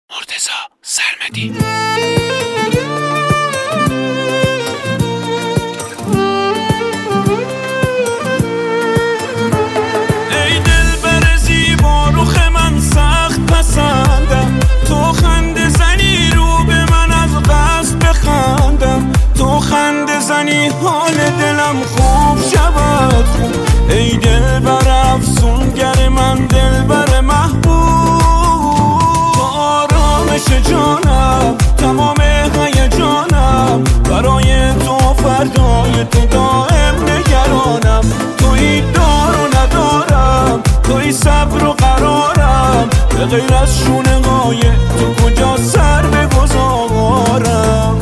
مرتضی سرمدی. ای دلبر زیبا رخ من سخت پسندم، تو خنده زنی رو به من از قصد بخندم، تو خنده زنی حال دلم خوب شود خوب. ای دلبر افسونگر من، دلبر محبوب، تو آرامش جانم، تمام هیجانم، برای تو فردای تو دائم نگرانم. توی دار و ندارم، توی صبر و قرارم، به غیر از شونه های تو کجا سر بگذارم.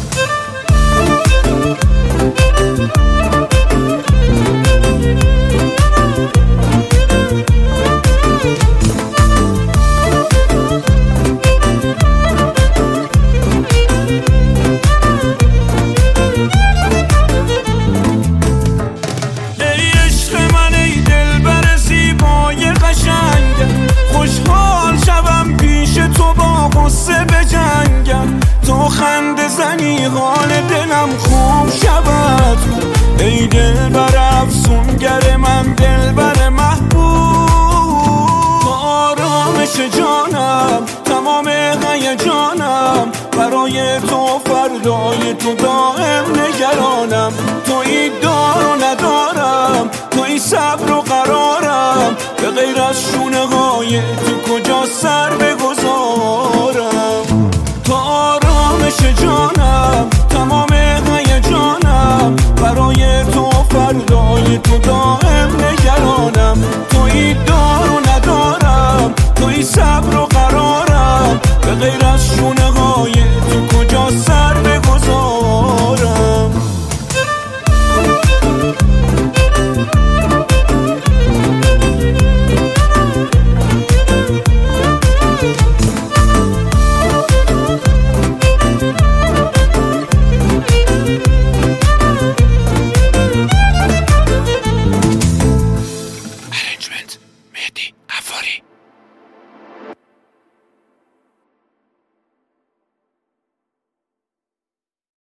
خوشحال شوم پیش تو با غصه بجنگم، تو خنده زنی حال دلم خوب شود. ای دلبر افسونگر من، دلبر محبوب، تو آرامش جانم، تمام هیجانم، برای تو فردای تو دائم نگرانم. توی دار و ندارم، توی صبر و قرارم، به غیر از شونه های تو کجا سر بگذارم. تو آرامش جانم، تمام هیجانم، برای تو فردای تو دائم نگرانم. توی دار و ندارم، توی صبر و قرارم، به غیر